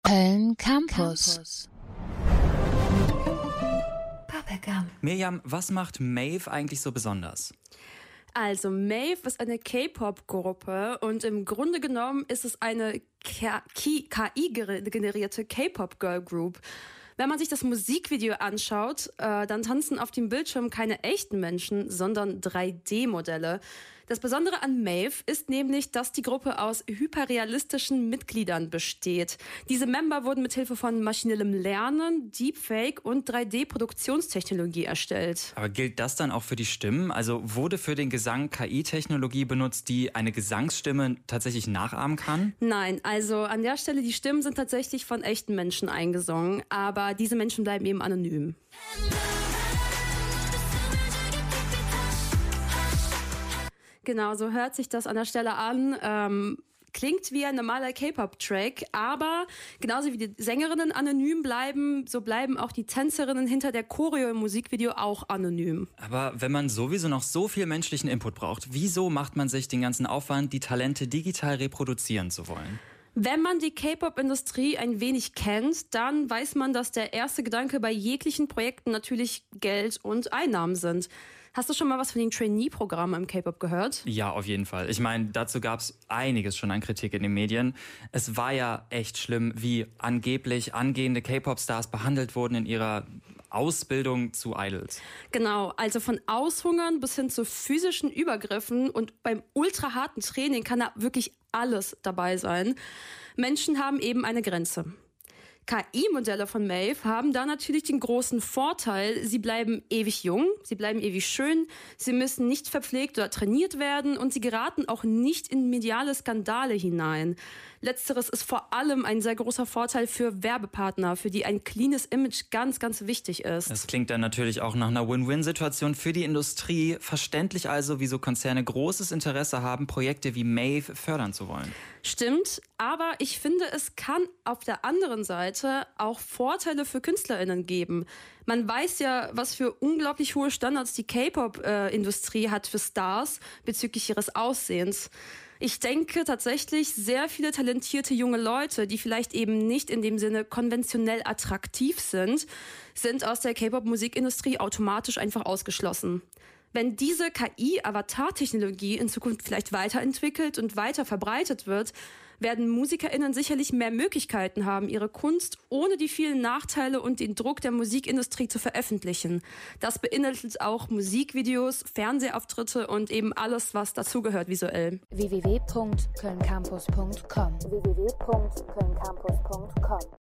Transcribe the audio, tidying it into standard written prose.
Köln Campus. Mirjam, was macht Maeve eigentlich so besonders? Also Maeve ist eine K-Pop-Gruppe und im Grunde genommen ist es eine KI-generierte K-Pop-Girl-Group. Wenn man sich das Musikvideo anschaut, dann tanzen auf dem Bildschirm keine echten Menschen, sondern 3D-Modelle. Das Besondere an Maeve ist nämlich, dass die Gruppe aus hyperrealistischen Mitgliedern besteht. Diese Member wurden mithilfe von maschinellem Lernen, Deepfake und 3D-Produktionstechnologie erstellt. Aber gilt das dann auch für die Stimmen? Also wurde für den Gesang KI-Technologie benutzt, die eine Gesangsstimme tatsächlich nachahmen kann? Nein, also an der Stelle, die Stimmen sind tatsächlich von echten Menschen eingesungen, aber diese Menschen bleiben eben anonym. Genau, so hört sich das an der Stelle an. Klingt wie ein normaler K-Pop-Track, aber genauso wie die Sängerinnen anonym bleiben, so bleiben auch die Tänzerinnen hinter der Choreo im Musikvideo auch anonym. Aber wenn man sowieso noch so viel menschlichen Input braucht, wieso macht man sich den ganzen Aufwand, die Talente digital reproduzieren zu wollen? Wenn man die K-Pop-Industrie ein wenig kennt, dann weiß man, dass der erste Gedanke bei jeglichen Projekten natürlich Geld und Einnahmen sind. Hast du schon mal was von den Trainee-Programmen im K-Pop gehört? Ja, auf jeden Fall. Ich meine, dazu gab es einiges schon an Kritik in den Medien. Es war ja echt schlimm, wie angeblich angehende K-Pop-Stars behandelt wurden in ihrer Ausbildung zu Idols. Genau, also von Aushungern bis hin zu physischen Übergriffen und beim ultraharten Training kann da wirklich alles dabei sein. Menschen haben eben eine Grenze. KI-Modelle von Maeve haben da natürlich den großen Vorteil, sie bleiben ewig jung, sie bleiben ewig schön, sie müssen nicht verpflegt oder trainiert werden und sie geraten auch nicht in mediale Skandale hinein. Letzteres ist vor allem ein sehr großer Vorteil für Werbepartner, für die ein cleanes Image ganz, ganz wichtig ist. Das klingt dann natürlich auch nach einer Win-Win-Situation für die Industrie. Verständlich also, wieso Konzerne großes Interesse haben, Projekte wie Maeve fördern zu wollen. Stimmt, aber ich finde, es kann auf der anderen Seite auch Vorteile für KünstlerInnen geben. Man weiß ja, was für unglaublich hohe Standards die K-Pop-Industrie hat für Stars bezüglich ihres Aussehens. Ich denke tatsächlich, sehr viele talentierte junge Leute, die vielleicht eben nicht in dem Sinne konventionell attraktiv sind aus der K-Pop-Musikindustrie automatisch einfach ausgeschlossen. Wenn diese KI-Avatar-Technologie in Zukunft vielleicht weiterentwickelt und weiter verbreitet wird, werden MusikerInnen sicherlich mehr Möglichkeiten haben, ihre Kunst ohne die vielen Nachteile und den Druck der Musikindustrie zu veröffentlichen. Das beinhaltet auch Musikvideos, Fernsehauftritte und eben alles, was dazugehört visuell. www.kölncampus.com